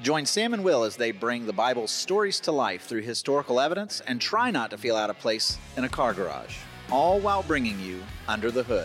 Join Sam and Will as they bring the Bible's stories to life through historical evidence and try not to feel out of place in a car garage, all while bringing you Under the Hood.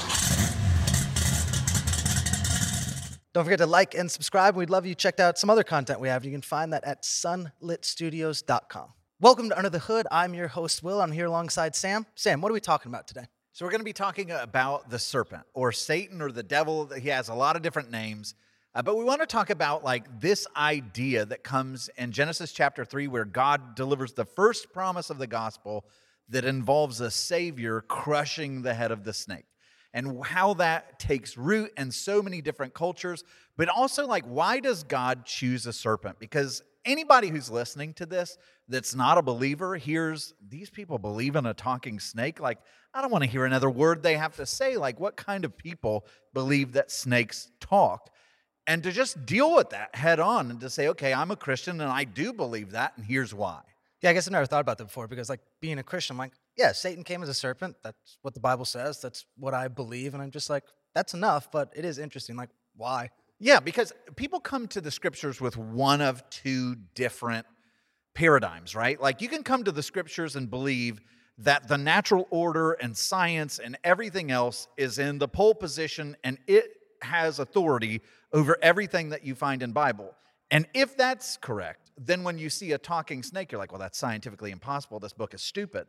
Don't forget to like and subscribe. We'd love you checked out some other content we have. You can find that at sunlitstudios.com. Welcome to Under the Hood. I'm your host, Will. I'm here alongside Sam. Sam, what are we talking about today? So we're going to be talking about the serpent, or Satan, or the devil. He has a lot of different names. But we want to talk about this idea that comes in Genesis chapter 3, where God delivers the first promise of the gospel that involves a savior crushing the head of the snake, and how that takes root in so many different cultures. But also, why does God choose a serpent? Because anybody who's listening to this that's not a believer hears these people believe in a talking snake. I don't want to hear another word they have to say. What kind of people believe that snakes talk? And to just deal with that head on and to say, okay, I'm a Christian and I do believe that, and here's why. Yeah, I guess I've never thought about that before because, being a Christian, I'm yeah, Satan came as a serpent. That's what the Bible says. That's what I believe. And I'm just that's enough, but it is interesting. Why? Yeah, because people come to the scriptures with one of two different paradigms, right? You can come to the scriptures and believe that the natural order and science and everything else is in the pole position and it has authority over everything that you find in Bible. And if that's correct, then when you see a talking snake, you're like, well, that's scientifically impossible. This book is stupid.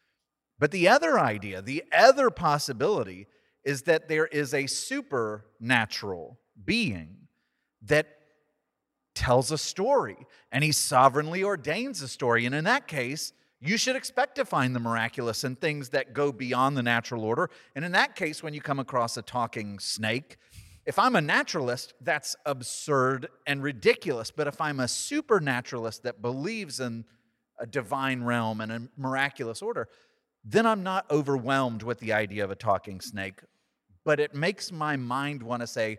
But the other idea, the other possibility is that there is a supernatural being that tells a story, and he sovereignly ordains a story. And in that case, you should expect to find the miraculous and things that go beyond the natural order. And in that case, when you come across a talking snake, if I'm a naturalist, that's absurd and ridiculous. But if I'm a supernaturalist that believes in a divine realm and a miraculous order, then I'm not overwhelmed with the idea of a talking snake. But it makes my mind want to say,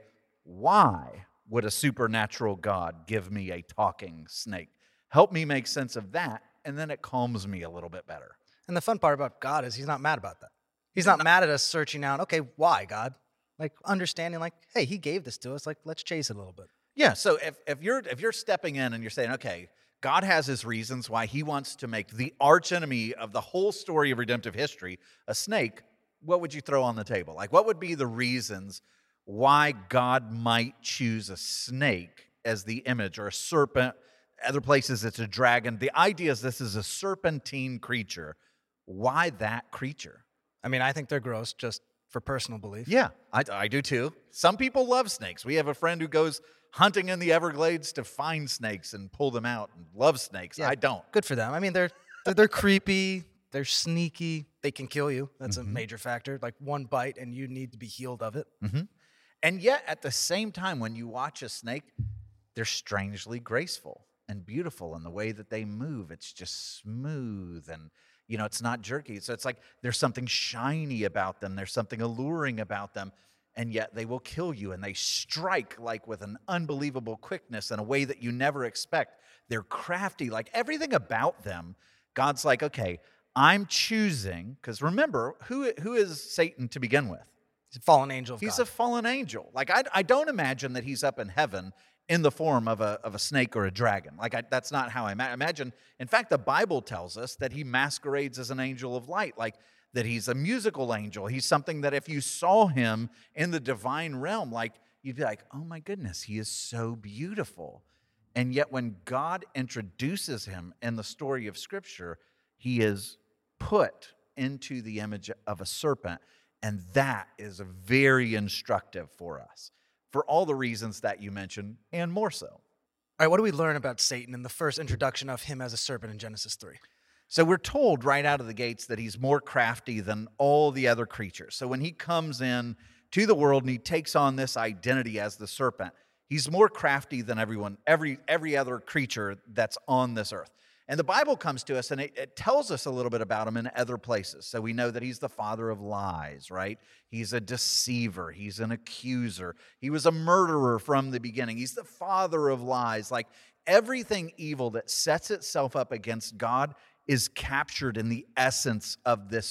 why would a supernatural God give me a talking snake? Help me make sense of that, and then it calms me a little bit better. And the fun part about God is he's not mad about that. He's not mad at us searching out, okay, why, God? Understanding, hey, he gave this to us. Let's chase it a little bit. Yeah, so if you're stepping in and you're saying, okay, God has his reasons why he wants to make the archenemy of the whole story of redemptive history a snake, what would you throw on the table? What would be the reasons why God might choose a snake as the image, or a serpent? Other places it's a dragon. The idea is this is a serpentine creature. Why that creature? I think they're gross just for personal belief. Yeah, I do too. Some people love snakes. We have a friend who goes hunting in the Everglades to find snakes and pull them out and loves snakes. Yeah, I don't. Good for them. They're creepy. They're sneaky. They can kill you. That's a major factor. One bite and you need to be healed of it. Mm-hmm. And yet at the same time, when you watch a snake, they're strangely graceful and beautiful in the way that they move. It's just smooth and it's not jerky. So it's there's something shiny about them. There's something alluring about them. And yet they will kill you. And they strike with an unbelievable quickness in a way that you never expect. They're crafty. Everything about them, God's okay, I'm choosing. Because remember, who is Satan to begin with? He's a fallen angel of God. He's a fallen angel. I don't imagine that he's up in heaven in the form of a snake or a dragon. That's not how I imagine. In fact, the Bible tells us that he masquerades as an angel of light, that he's a musical angel. He's something that if you saw him in the divine realm, you'd be oh my goodness, he is so beautiful. And yet when God introduces him in the story of Scripture, he is put into the image of a serpent, and that is very instructive for us, for all the reasons that you mentioned, and more so. All right, what do we learn about Satan in the first introduction of him as a serpent in Genesis 3? So we're told right out of the gates that he's more crafty than all the other creatures. So when he comes in to the world and he takes on this identity as the serpent, he's more crafty than every other creature that's on this earth. And the Bible comes to us and it tells us a little bit about him in other places. So we know that he's the father of lies, right? He's a deceiver. He's an accuser. He was a murderer from the beginning. He's the father of lies. Everything evil that sets itself up against God is captured in the essence of this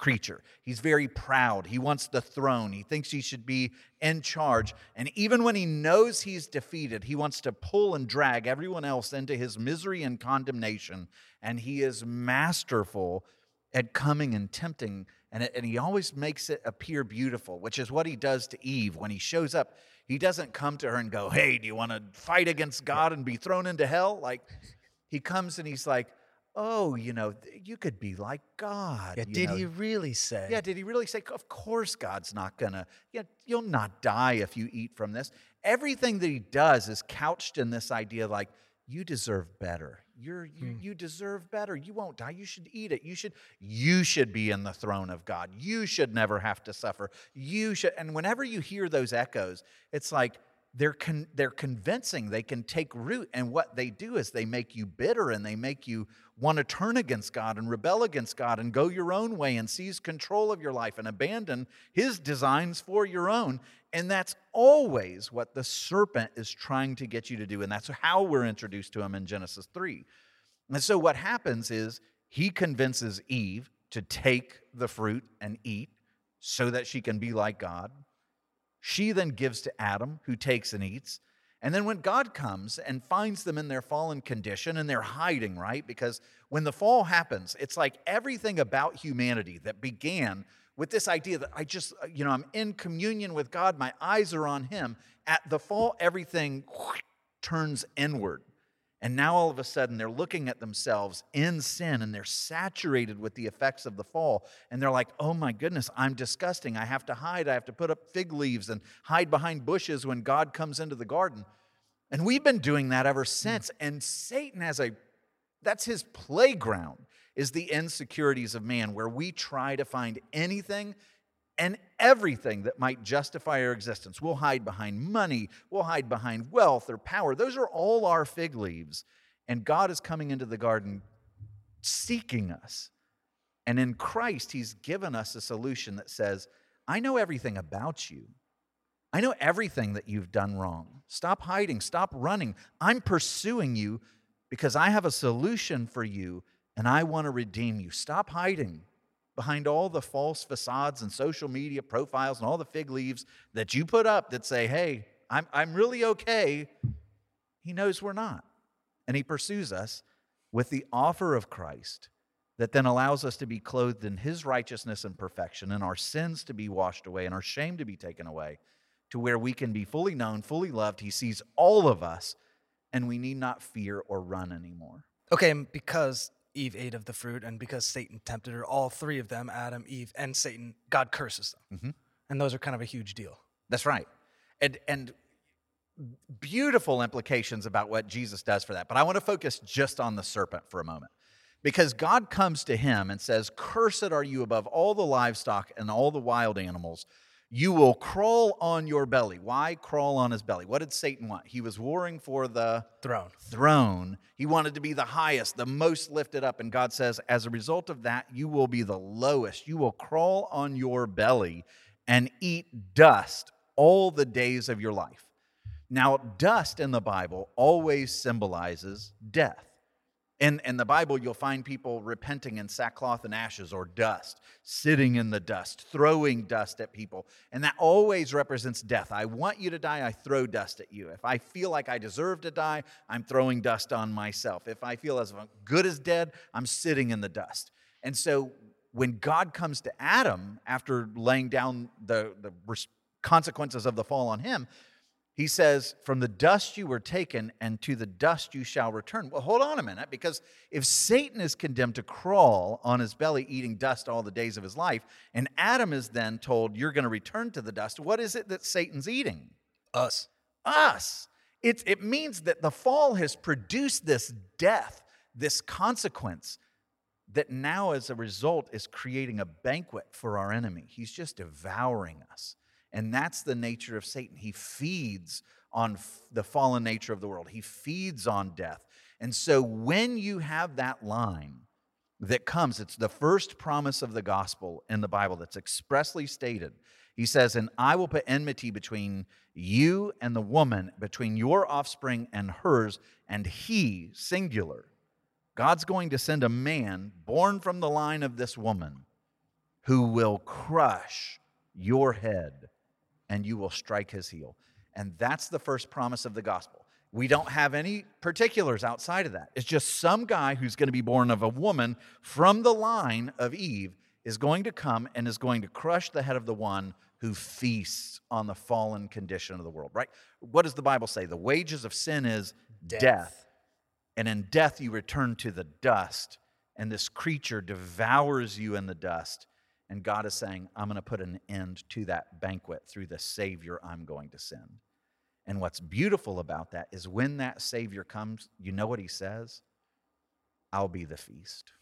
creature. He's very proud. He wants the throne. He thinks he should be in charge. And even when he knows he's defeated, he wants to pull and drag everyone else into his misery and condemnation. And he is masterful at coming and tempting. And he always makes it appear beautiful, which is what he does to Eve. When he shows up, he doesn't come to her and go, hey, do you want to fight against God and be thrown into hell? Like, he comes and he's like, oh, you could be like God. Yeah, did he really say? Yeah, did he really say? Of course God's not going to, you'll not die if you eat from this. Everything that he does is couched in this idea like, you deserve better. You deserve better. You won't die. You should eat it. You should be in the throne of God. You should never have to suffer. You should. And whenever you hear those echoes, it's like they're convincing. They can take root. And what they do is they make you bitter and they make you want to turn against God and rebel against God and go your own way and seize control of your life and abandon his designs for your own. And that's always what the serpent is trying to get you to do. And that's how we're introduced to him in Genesis 3. And so what happens is he convinces Eve to take the fruit and eat so that she can be like God. She then gives to Adam, who takes and eats. And then when God comes and finds them in their fallen condition, and they're hiding, right? Because when the fall happens, it's like everything about humanity that began with this idea that I'm in communion with God, my eyes are on him. At the fall, everything turns inward. And now all of a sudden, they're looking at themselves in sin, and they're saturated with the effects of the fall. And they're like, oh my goodness, I'm disgusting. I have to hide. I have to put up fig leaves and hide behind bushes when God comes into the garden. And we've been doing that ever since. And Satan that's his playground, is the insecurities of man, where we try to find anything and everything that might justify our existence. We'll hide behind money. We'll hide behind wealth or power. Those are all our fig leaves. And God is coming into the garden seeking us. And in Christ, he's given us a solution that says, I know everything about you. I know everything that you've done wrong. Stop hiding. Stop running. I'm pursuing you because I have a solution for you, and I want to redeem you. Stop hiding behind all the false facades and social media profiles and all the fig leaves that you put up that say, hey, I'm really okay. He knows we're not. And he pursues us with the offer of Christ that then allows us to be clothed in his righteousness and perfection, and our sins to be washed away, and our shame to be taken away, to where we can be fully known, fully loved. He sees all of us, and we need not fear or run anymore. Okay, and because Eve ate of the fruit, and because Satan tempted her, all three of them, Adam, Eve, and Satan, God curses them. Mm-hmm. And those are kind of a huge deal. That's right. And beautiful implications about what Jesus does for that. But I want to focus just on the serpent for a moment. Because God comes to him and says, cursed are you above all the livestock and all the wild animals. You will crawl on your belly. Why crawl on his belly? What did Satan want? He was warring for the throne. He wanted to be the highest, the most lifted up. And God says, as a result of that, you will be the lowest. You will crawl on your belly and eat dust all the days of your life. Now, dust in the Bible always symbolizes death. In the Bible, you'll find people repenting in sackcloth and ashes or dust, sitting in the dust, throwing dust at people. And that always represents death. I want you to die, I throw dust at you. If I feel like I deserve to die, I'm throwing dust on myself. If I feel as good as dead, I'm sitting in the dust. And so when God comes to Adam, after laying down the consequences of the fall on him, he says, from the dust you were taken, and to the dust you shall return. Well, hold on a minute, because if Satan is condemned to crawl on his belly eating dust all the days of his life, and Adam is then told, you're going to return to the dust, what is it that Satan's eating? Us. It means that the fall has produced this death, this consequence, that now as a result is creating a banquet for our enemy. He's just devouring us. And that's the nature of Satan. He feeds on the fallen nature of the world. He feeds on death. And so when you have that line that comes, it's the first promise of the gospel in the Bible that's expressly stated. He says, and I will put enmity between you and the woman, between your offspring and hers, and he, singular. God's going to send a man born from the line of this woman who will crush your head and you will strike his heel. And that's the first promise of the gospel. We don't have any particulars outside of that. It's just some guy who's going to be born of a woman from the line of Eve is going to come and is going to crush the head of the one who feasts on the fallen condition of the world, right? What does the Bible say? The wages of sin is death. And in death you return to the dust, and this creature devours you in the dust. And God is saying, I'm going to put an end to that banquet through the Savior I'm going to send. And what's beautiful about that is when that Savior comes, you know what he says? I'll be the feast.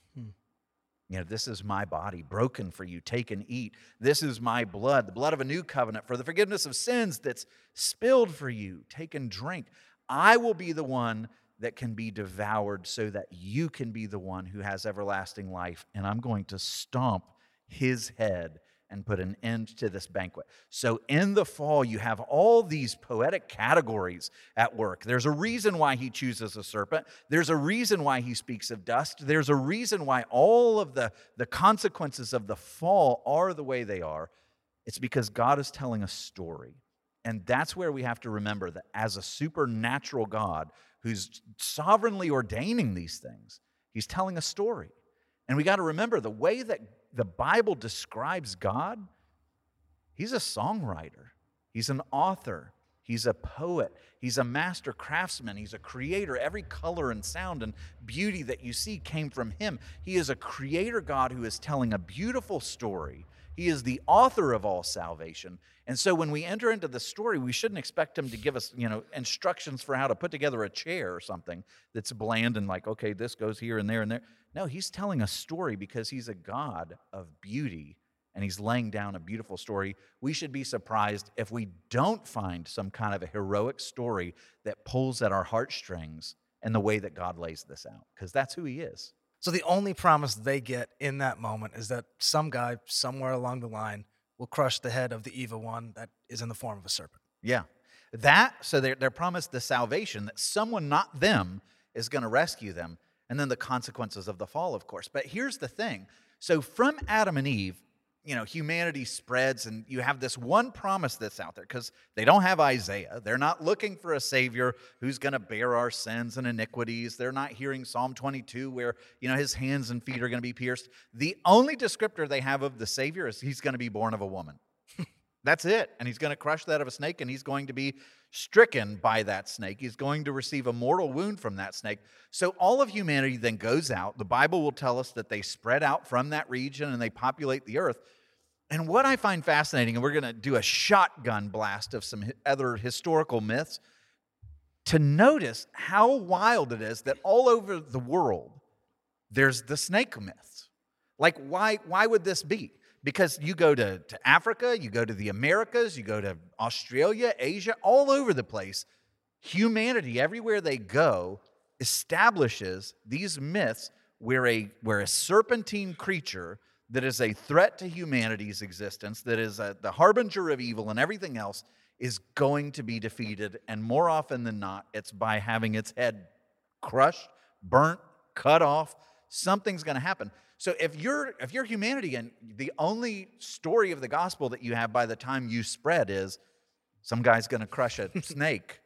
You know, this is my body broken for you. Take and eat. This is my blood, the blood of a new covenant for the forgiveness of sins that's spilled for you. Take and drink. I will be the one that can be devoured so that you can be the one who has everlasting life. And I'm going to stomp his head and put an end to this banquet. So in the fall, you have all these poetic categories at work. There's a reason why he chooses a serpent. There's a reason why he speaks of dust. There's a reason why all of the consequences of the fall are the way they are. It's because God is telling a story. And that's where we have to remember that as a supernatural God who's sovereignly ordaining these things, he's telling a story. And we got to remember the way that the Bible describes God, he's a songwriter, he's an author, he's a poet, he's a master craftsman, he's a creator. Every color and sound and beauty that you see came from him. He is a creator God who is telling a beautiful story. He is the author of all salvation. And so when we enter into the story, we shouldn't expect him to give us, instructions for how to put together a chair or something that's bland and like, okay, this goes here and there and there. No, he's telling a story because he's a God of beauty and he's laying down a beautiful story. We should be surprised if we don't find some kind of a heroic story that pulls at our heartstrings in the way that God lays this out, because that's who he is. So the only promise they get in that moment is that some guy somewhere along the line will crush the head of the evil one that is in the form of a serpent. Yeah. So they're promised the salvation that someone, not them, is going to rescue them. And then the consequences of the fall, of course. But here's the thing. So from Adam and Eve, humanity spreads, and you have this one promise that's out there because they don't have Isaiah. They're not looking for a Savior who's going to bear our sins and iniquities. They're not hearing Psalm 22 where, his hands and feet are going to be pierced. The only descriptor they have of the Savior is he's going to be born of a woman. That's it. And he's going to crush that of a snake, and he's going to be stricken by that snake. He's going to receive a mortal wound from that snake. So all of humanity then goes out. The Bible will tell us that they spread out from that region and they populate the earth. And what I find fascinating, and we're going to do a shotgun blast of some other historical myths, to notice how wild it is that all over the world, there's the snake myths. Like, why would this be? Because you go to Africa, you go to the Americas, you go to Australia, Asia, all over the place. Humanity, everywhere they go, establishes these myths where a serpentine creature that is a threat to humanity's existence, that is the harbinger of evil and everything else, is going to be defeated. And more often than not, it's by having its head crushed, burnt, cut off. Something's going to happen. So if you're humanity and the only story of the gospel that you have by the time you spread is some guy's going to crush a snake,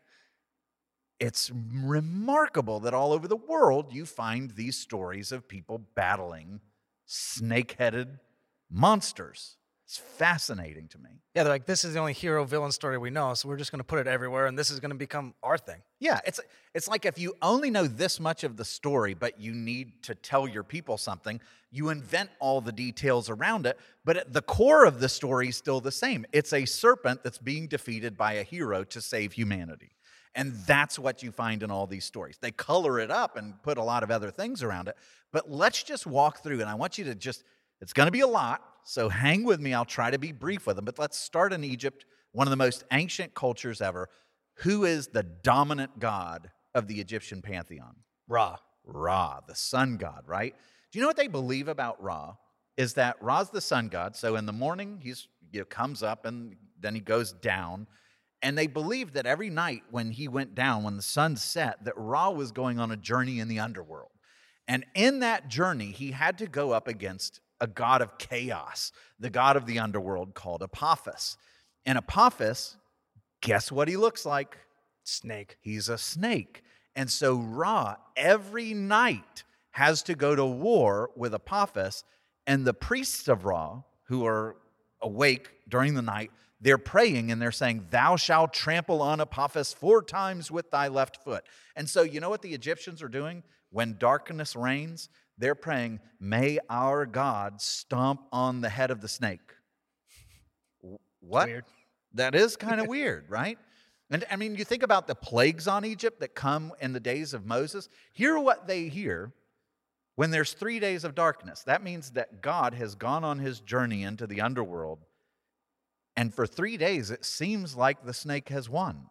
it's remarkable that all over the world you find these stories of people battling snake-headed monsters. It's fascinating to me. Yeah, they're like, this is the only hero-villain story we know, so we're just going to put it everywhere, and this is going to become our thing. Yeah, it's like if you only know this much of the story, but you need to tell your people something, you invent all the details around it, but at the core of the story is still the same. It's a serpent that's being defeated by a hero to save humanity. And that's what you find in all these stories. They color it up and put a lot of other things around it. But let's just walk through, and I want you to it's going to be a lot, so hang with me. I'll try to be brief with them. But let's start in Egypt, one of the most ancient cultures ever. Who is the dominant god of the Egyptian pantheon? Ra. Ra, the sun god, right? Do you know what they believe about Ra? Is that Ra's the sun god. So in the morning, he comes up, and then he goes down. And they believed that every night when he went down, when the sun set, that Ra was going on a journey in the underworld. And in that journey, he had to go up against a god of chaos, the god of the underworld called Apophis. And Apophis, guess what he looks like? Snake. He's a snake. And so Ra every night has to go to war with Apophis, and the priests of Ra, who are awake during the night, they're praying and they're saying, "Thou shalt trample on Apophis 4 times with thy left foot." And so you know what the Egyptians are doing? When darkness reigns, they're praying, "May our God stomp on the head of the snake." What? Weird. That is kind of weird, right? And I mean, you think about the plagues on Egypt that come in the days of Moses. Hear what they hear when there's 3 days of darkness. That means that God has gone on his journey into the underworld. And for 3 days, it seems like the snake has won.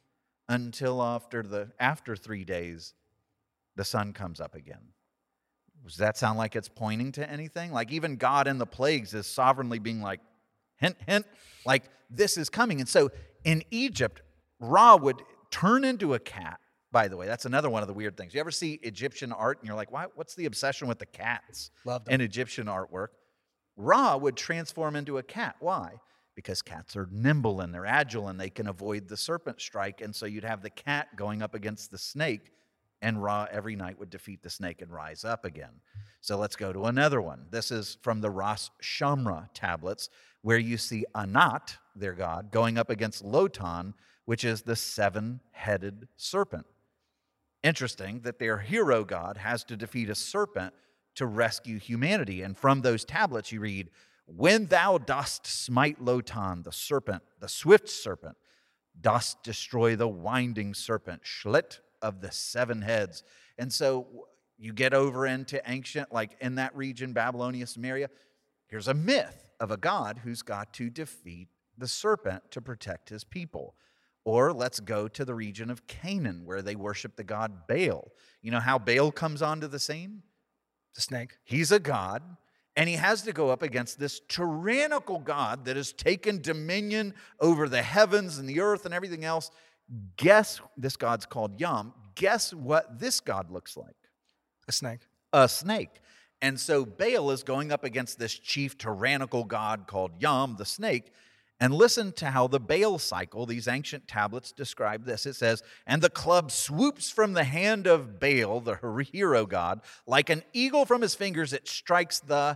Until after 3 days, the sun comes up again. Does that sound like it's pointing to anything? Like even God in the plagues is sovereignly being like, hint, hint, like this is coming. And so in Egypt, Ra would turn into a cat. By the way, that's another one of the weird things. You ever see Egyptian art and you're like, what's the obsession with the cats in Egyptian artwork? Ra would transform into a cat. Why? Because cats are nimble and they're agile and they can avoid the serpent strike. And so you'd have the cat going up against the snake, and Ra every night would defeat the snake and rise up again. So let's go to another one. This is from the Ras Shamra tablets, where you see Anat, their god, going up against Lotan, which is the 7-headed serpent. Interesting that their hero god has to defeat a serpent to rescue humanity. And from those tablets you read, "When thou dost smite Lotan, the serpent, the swift serpent, dost destroy the winding serpent, Shlit of the 7 heads." And so you get over into ancient, like in that region, Babylonia, Samaria, here's a myth of a god who's got to defeat the serpent to protect his people. Or let's go to the region of Canaan, where they worship the god Baal. You know how Baal comes onto the scene? The snake. He's a god, and he has to go up against this tyrannical god that has taken dominion over the heavens and the earth and everything else. Guess, this god's called Yam. Guess what this god looks like? A snake. A snake. And so Baal is going up against this chief tyrannical god called Yam, the snake. And listen to how the Baal cycle, these ancient tablets describe this. It says, "And the club swoops from the hand of Baal, the hero god, like an eagle from his fingers. It strikes the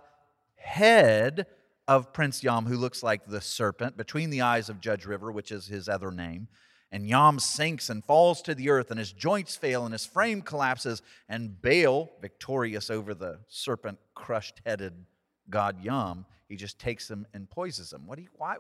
head of Prince Yam, who looks like the serpent, between the eyes of Judge River, which is his other name. And Yam sinks and falls to the earth, and his joints fail, and his frame collapses. And Baal, victorious over the serpent, crushed-headed god Yam, he just takes him and poisons him."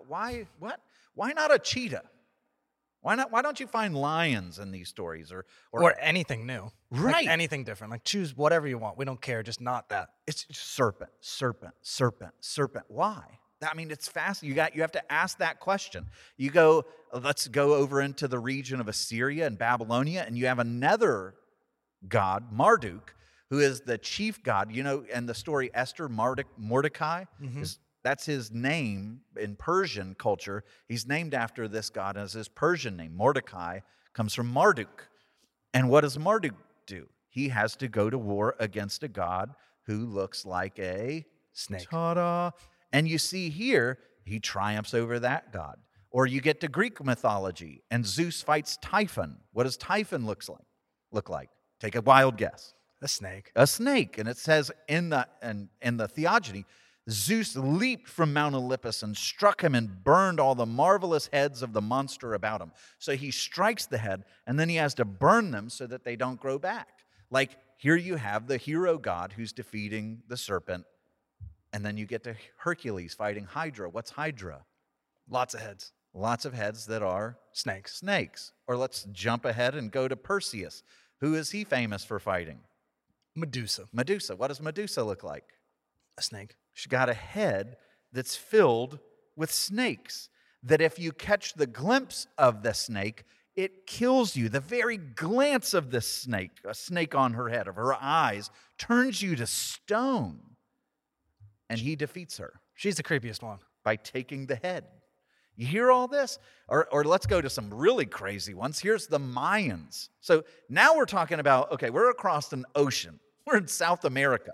Why not a cheetah? Why don't you find lions in these stories or anything new? Right. Like anything different. Like choose whatever you want. We don't care, just not that. It's serpent, serpent, serpent, serpent. Why? I mean, it's fascinating. You have to ask that question. Let's go over into the region of Assyria and Babylonia, and you have another god, Marduk, who is the chief god. You know, and the story Esther, Mordecai, that's his name in Persian culture. He's named after this god as his Persian name. Mordecai comes from Marduk. And what does Marduk do? He has to go to war against a god who looks like a snake. Ta-da! And you see here, he triumphs over that god. Or you get to Greek mythology, and Zeus fights Typhon. What does Typhon look like? Take a wild guess. A snake. A snake. And it says in the theogony, Zeus leaped from Mount Olympus and struck him and burned all the marvelous heads of the monster about him. So he strikes the head, and then he has to burn them so that they don't grow back. Like here you have the hero god who's defeating the serpent, and then you get to Hercules fighting Hydra. What's Hydra? Lots of heads. Lots of heads that are snakes. Or let's jump ahead and go to Perseus. Who is he famous for fighting? Medusa. What does Medusa look like? A snake. She's got a head that's filled with snakes, that if you catch the glimpse of the snake, it kills you. The very glance of this snake, a snake on her head, of her eyes, turns you to stone. And he defeats her. She's the creepiest one. By taking the head. You hear all this? Or let's go to some really crazy ones. Here's the Mayans. So now we're talking about, okay, we're across an ocean. We're in South America.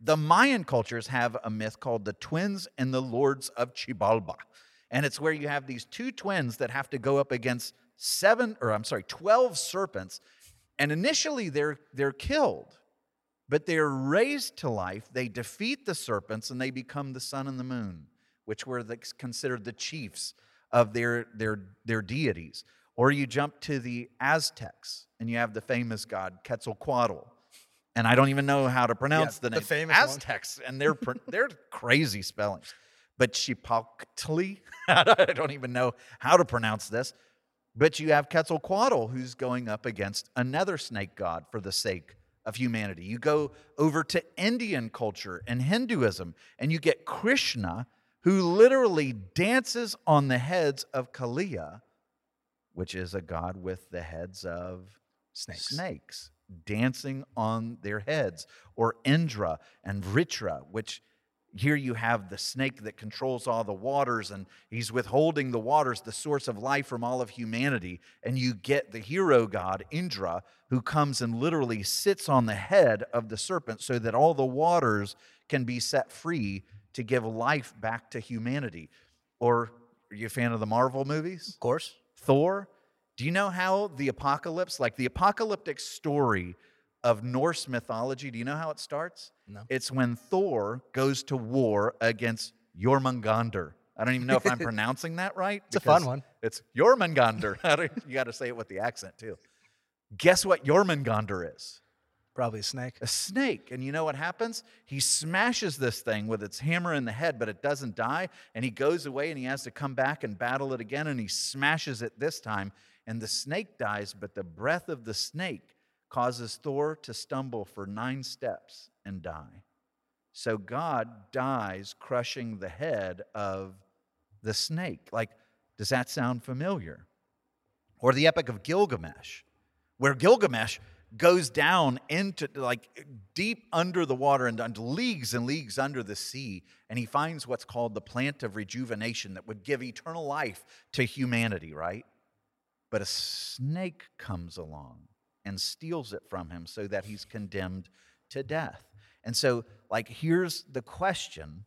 The Mayan cultures have a myth called the twins and the lords of Xibalba. And it's where you have these two twins that have to go up against 12 serpents. And initially they're killed, but they're raised to life. They defeat the serpents and they become the sun and the moon, which were considered the chiefs of their deities. Or you jump to the Aztecs and you have the famous god Quetzalcoatl. And I don't even know how to pronounce the name. The famous Aztecs, and they're crazy spellings. But Xicotencatl, I don't even know how to pronounce this. But you have Quetzalcoatl, who's going up against another snake god for the sake of humanity. You go over to Indian culture and Hinduism, and you get Krishna, who literally dances on the heads of Kalia, which is a god with the heads of snakes dancing on their heads. Or Indra and Vritra, which here you have the snake that controls all the waters, and he's withholding the waters, the source of life from all of humanity. And you get the hero god, Indra, who comes and literally sits on the head of the serpent so that all the waters can be set free to give life back to humanity. Or, are you a fan of the Marvel movies? Of course. Thor. Do you know how the apocalypse, like the apocalyptic story of Norse mythology, do you know how it starts? No. It's when Thor goes to war against Jormungandr. I don't even know if I'm pronouncing that right. It's a fun one. It's Jormungandr. You got to say it with the accent, too. Guess what Jormungandr is? Probably a snake. A snake. And you know what happens? He smashes this thing with its hammer in the head, but it doesn't die. And he goes away and he has to come back and battle it again. And he smashes it this time. And the snake dies, but the breath of the snake causes Thor to stumble for 9 steps and die. So God dies crushing the head of the snake. Like, does that sound familiar? Or the Epic of Gilgamesh, where Gilgamesh goes down into, like, deep under the water and leagues and leagues under the sea, and he finds what's called the plant of rejuvenation that would give eternal life to humanity, right? But a snake comes along and steals it from him so that he's condemned to death. And so, like, here's the question.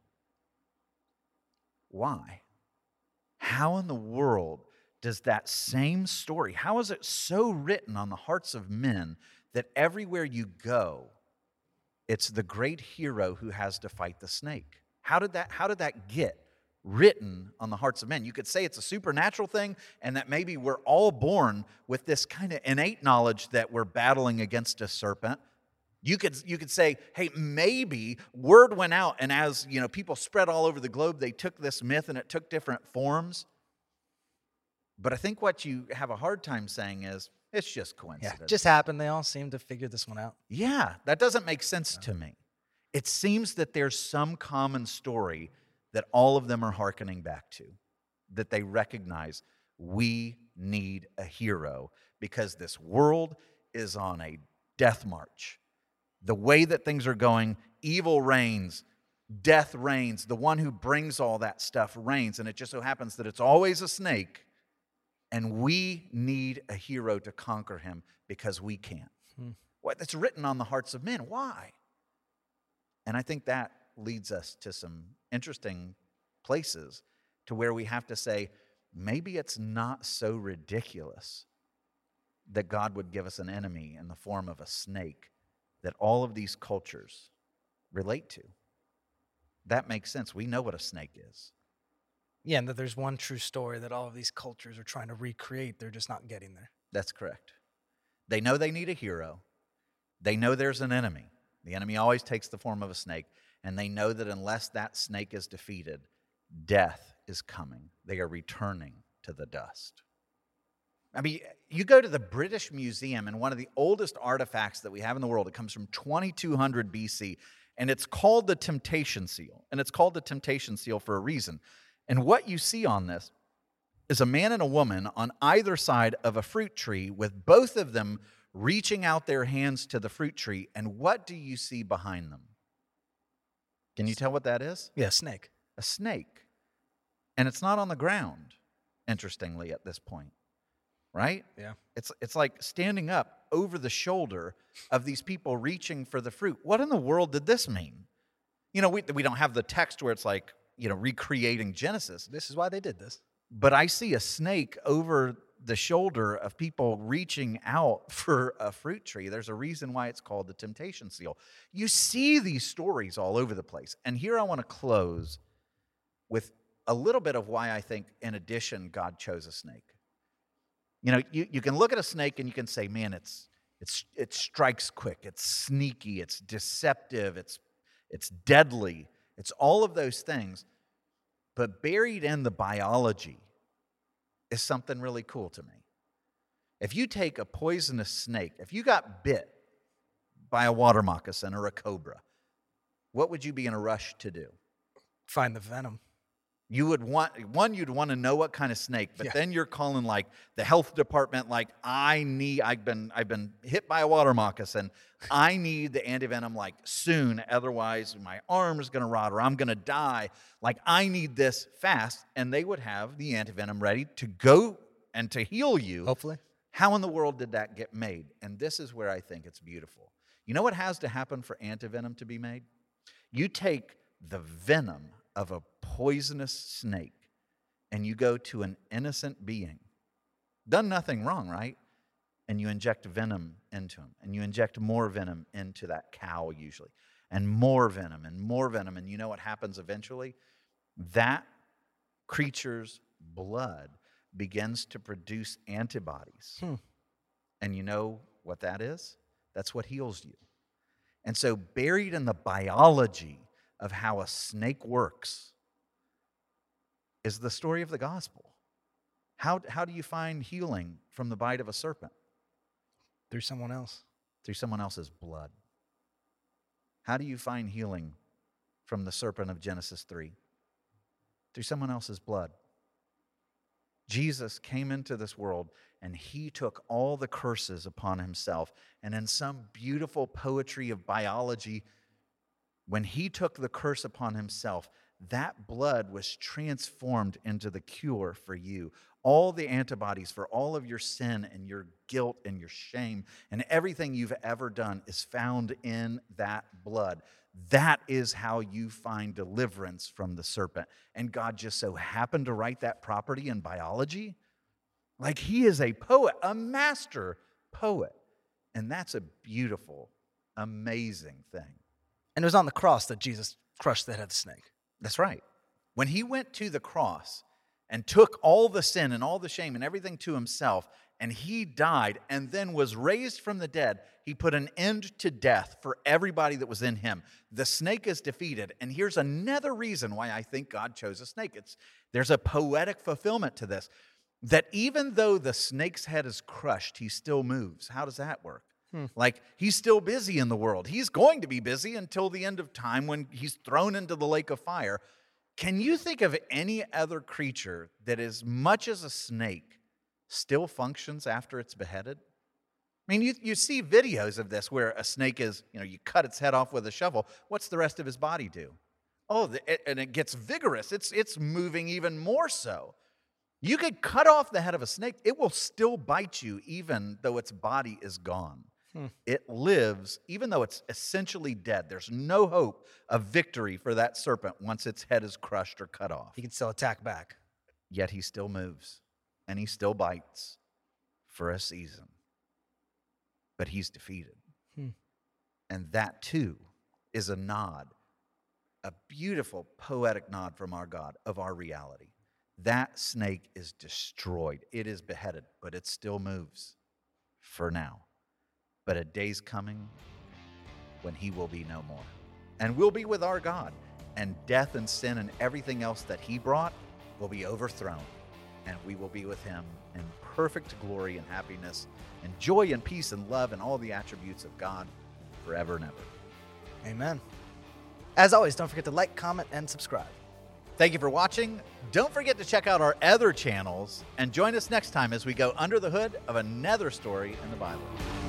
Why? How in the world does that same story, how is it so written on the hearts of men that everywhere you go, it's the great hero who has to fight the snake? How did that get written on the hearts of men? You could say it's a supernatural thing, and that maybe we're all born with this kind of innate knowledge that we're battling against a serpent. You could say, hey, maybe word went out, and as people spread all over the globe, they took this myth and it took different forms. But I think what you have a hard time saying is it's just coincidence. Yeah, it just happened. They all seem to figure this one out. Yeah, that doesn't make sense to me. It seems that there's some common story that all of them are hearkening back to, that they recognize we need a hero because this world is on a death march. The way that things are going, evil reigns, death reigns. The one who brings all that stuff reigns, and it just so happens that it's always a snake, and we need a hero to conquer him because we can't. That's written on the hearts of men. Why? And I think that leads us to some interesting places to where we have to say, maybe it's not so ridiculous that God would give us an enemy in the form of a snake that all of these cultures relate to. That makes sense. We know what a snake is. Yeah, and that there's one true story that all of these cultures are trying to recreate. They're just not getting there. That's correct. They know they need a hero. They know there's an enemy. The enemy always takes the form of a snake. And they know that unless that snake is defeated, death is coming. They are returning to the dust. I mean, you go to the British Museum, and one of the oldest artifacts that we have in the world, it comes from 2200 BC, and it's called the Temptation Seal. And it's called the Temptation Seal for a reason. And what you see on this is a man and a woman on either side of a fruit tree with both of them reaching out their hands to the fruit tree. And what do you see behind them? Can you tell what that is? Yeah, snake. A snake. And it's not on the ground, interestingly, at this point. Right? Yeah. It's like standing up over the shoulder of these people reaching for the fruit. What in the world did this mean? we don't have the text where it's like, recreating Genesis. This is why they did this. But I see a snake over the shoulder of people reaching out for a fruit tree. There's a reason why it's called the temptation seal. You see these stories all over the place. And here I want to close with a little bit of why I think, in addition, God chose a snake. You can look at a snake and you can say, man, it strikes quick, it's sneaky, it's deceptive, it's deadly. It's all of those things. But buried in the biology is something really cool to me. If you take a poisonous snake, if you got bit by a water moccasin or a cobra, what would you be in a rush to do? Find the venom. You would you'd want to know what kind of snake, but then you're calling like the health department, like I've been hit by a water moccasin. I need the antivenom like soon, otherwise my arm is going to rot or I'm going to die. Like I need this fast, and they would have the antivenom ready to go and to heal you. Hopefully. How in the world did that get made? And this is where I think it's beautiful. You know what has to happen for antivenom to be made? You take the venom of a poisonous snake and you go to an innocent being, done nothing wrong, right? And you inject venom into him, and you inject more venom into that cow usually, and more venom, and you know what happens eventually? That creature's blood begins to produce antibodies. And you know what that is? That's what heals you. And so buried in the biology of how a snake works is the story of the gospel. How do you find healing from the bite of a serpent? Through someone else. Through someone else's blood. How do you find healing from the serpent of Genesis 3? Through someone else's blood. Jesus came into this world and he took all the curses upon himself. And in some beautiful poetry of biology, when he took the curse upon himself, that blood was transformed into the cure for you. All the antibodies for all of your sin and your guilt and your shame and everything you've ever done is found in that blood. That is how you find deliverance from the serpent. And God just so happened to write that property in biology. Like he is a poet, a master poet. And that's a beautiful, amazing thing. And it was on the cross that Jesus crushed the head of the snake. That's right. When he went to the cross and took all the sin and all the shame and everything to himself, and he died and then was raised from the dead, he put an end to death for everybody that was in him. The snake is defeated. And here's another reason why I think God chose a snake. There's a poetic fulfillment to this, that even though the snake's head is crushed, he still moves. How does that work? Like, he's still busy in the world. He's going to be busy until the end of time when he's thrown into the lake of fire. Can you think of any other creature that, as much as a snake, still functions after it's beheaded? I mean, you see videos of this where a snake is, you cut its head off with a shovel. What's the rest of his body do? And it gets vigorous. It's moving even more so. You could cut off the head of a snake. It will still bite you even though its body is gone. It lives, even though it's essentially dead. There's no hope of victory for that serpent once its head is crushed or cut off. He can still attack back. Yet he still moves, and he still bites for a season. But he's defeated. And that, too, is a nod, a beautiful, poetic nod from our God of our reality. That snake is destroyed. It is beheaded, but it still moves for now. But a day's coming when he will be no more. And we'll be with our God. And death and sin and everything else that he brought will be overthrown. And we will be with him in perfect glory and happiness and joy and peace and love and all the attributes of God forever and ever. Amen. As always, don't forget to like, comment, and subscribe. Thank you for watching. Don't forget to check out our other channels and join us next time as we go under the hood of another story in the Bible.